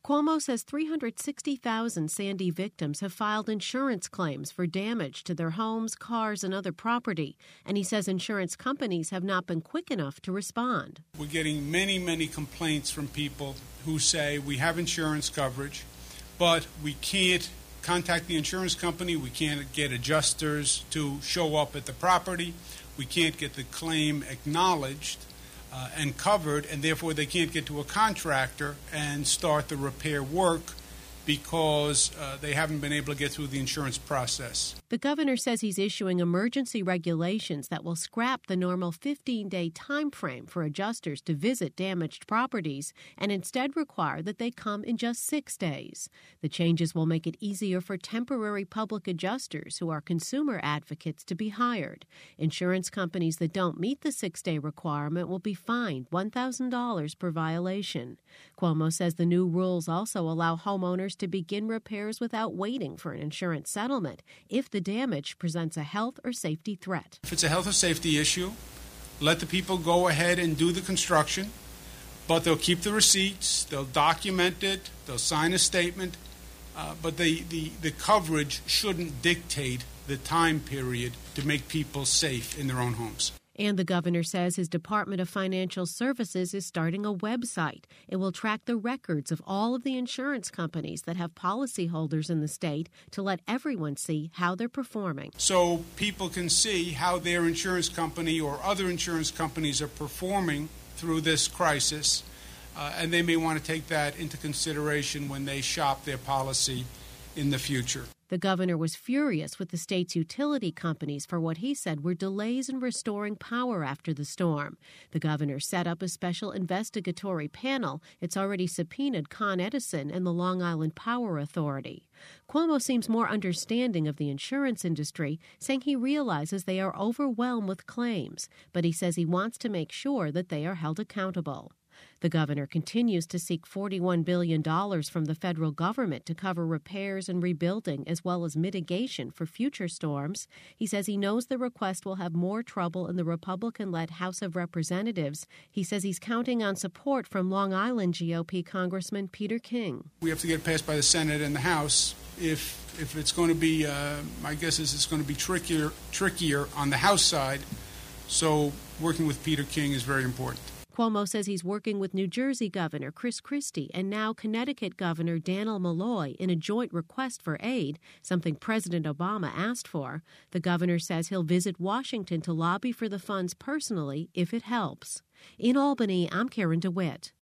Cuomo says 360,000 Sandy victims have filed insurance claims for damage to their homes, cars, and other property. And he says insurance companies have not been quick enough to respond. We're getting many complaints from people who say we have insurance coverage, but we can't contact the insurance company. We can't get adjusters to show up at the property. We can't get the claim acknowledged and covered, and therefore they can't get to a contractor and start the repair work because they haven't been able to get through the insurance process. The governor says he's issuing emergency regulations that will scrap the normal 15-day time frame for adjusters to visit damaged properties and instead require that they come in just 6 days. The changes will make it easier for temporary public adjusters who are consumer advocates to be hired. Insurance companies that don't meet the 6-day requirement will be fined $1,000 per violation. Cuomo says the new rules also allow homeowners to begin repairs without waiting for an insurance settlement if the damage presents a health or safety threat. If it's a health or safety issue, let the people go ahead and do the construction, but they'll keep the receipts, they'll document it, they'll sign a statement, but the coverage shouldn't dictate the time period to make people safe in their own homes. And the governor says his Department of Financial Services is starting a website. It will track the records of all of the insurance companies that have policyholders in the state to let everyone see how they're performing. So people can see how their insurance company or other insurance companies are performing through this crisis, and they may want to take that into consideration when they shop their policy in the future. The governor was furious with the state's utility companies for what he said were delays in restoring power after the storm. The governor set up a special investigatory panel. It's already subpoenaed Con Edison and the Long Island Power Authority. Cuomo seems more understanding of the insurance industry, saying he realizes they are overwhelmed with claims, but he says he wants to make sure that they are held accountable. The governor continues to seek $41 billion from the federal government to cover repairs and rebuilding as well as mitigation for future storms. He says he knows the request will have more trouble in the Republican-led House of Representatives. He says he's counting on support from Long Island GOP Congressman Peter King. We have to get it passed by the Senate and the House. If it's going to be, my guess is it's going to be trickier on the House side. So working with Peter King is very important. Cuomo says he's working with New Jersey Governor Chris Christie and now Connecticut Governor Dannel Malloy in a joint request for aid, something President Obama asked for. The governor says he'll visit Washington to lobby for the funds personally if it helps. In Albany, I'm Karen DeWitt.